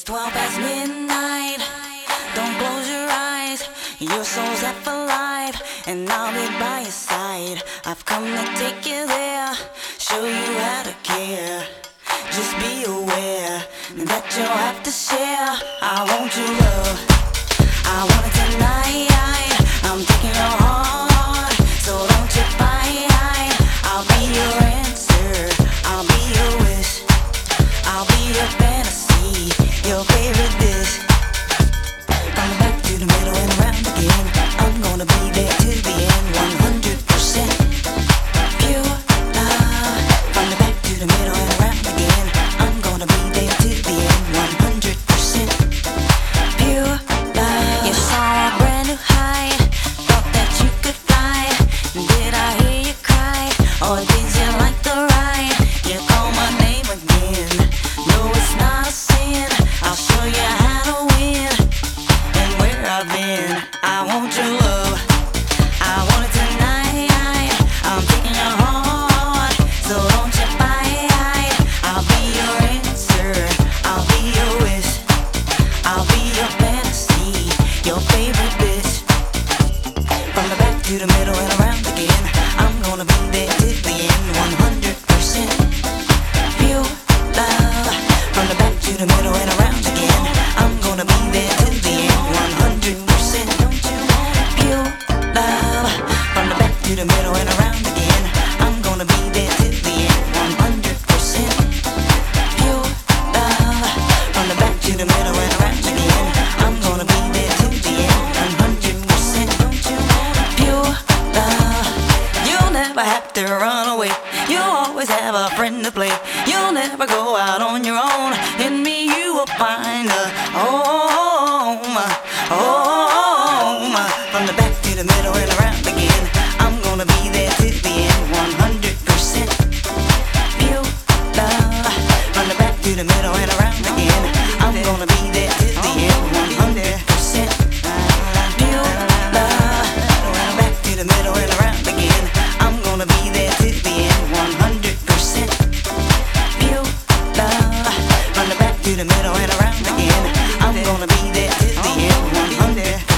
12 past midnight. Don't close your eyes. Your soul's out for life, and I'll be by your side. I've come to take you there, show you how to care. Just be aware that you'll have to share. I want your love, I want it tonight. I'm taking your heart, so don't you fight. I'll be your answer, I'll be your wish, I'll be your fantasy, your favorite dish. From the back to the middle and around again, I'm gonna be there till the end. 100% pure love. From the back to the middle and around again, I'm gonna be there till the end. 100% pure love. You saw a brand new high, thought that you could fly. Did I hear you cry, or did you like the ride? You call my name again, no it's not a sin. I'll show you how to win, and where I've been. I want your love, I want it tonight. I'm taking your heart, so don't you fight. I'll be your answer, I'll be your wish, I'll be your fantasy, your favorite bitch. From the back to the middle and around again, I'm gonna be there till the end. 100% pure love. From the back to the middle and around again, I'm gonna be there till the end. 100% pure love. From the back to the middle and around again, I'm gonna be there till the end. 100% pure love. From the back to the middle and around again, I'm gonna be there till the end. 100% pure love. You'll never have to run away, you'll always have a friend to play. You'll never go out on your own, in me you will find a home, home. From the back to the middle and around again, I'm gonna be there till the end. 100% pure love. From the back to the middle and around again, I'm gonna be there till the end. 100% pure love. From the back to the middle and around again, I'm gonna be there till the end. 100% pure love. From the back to the middle and around again, I'm gonna be there till the end. 100%.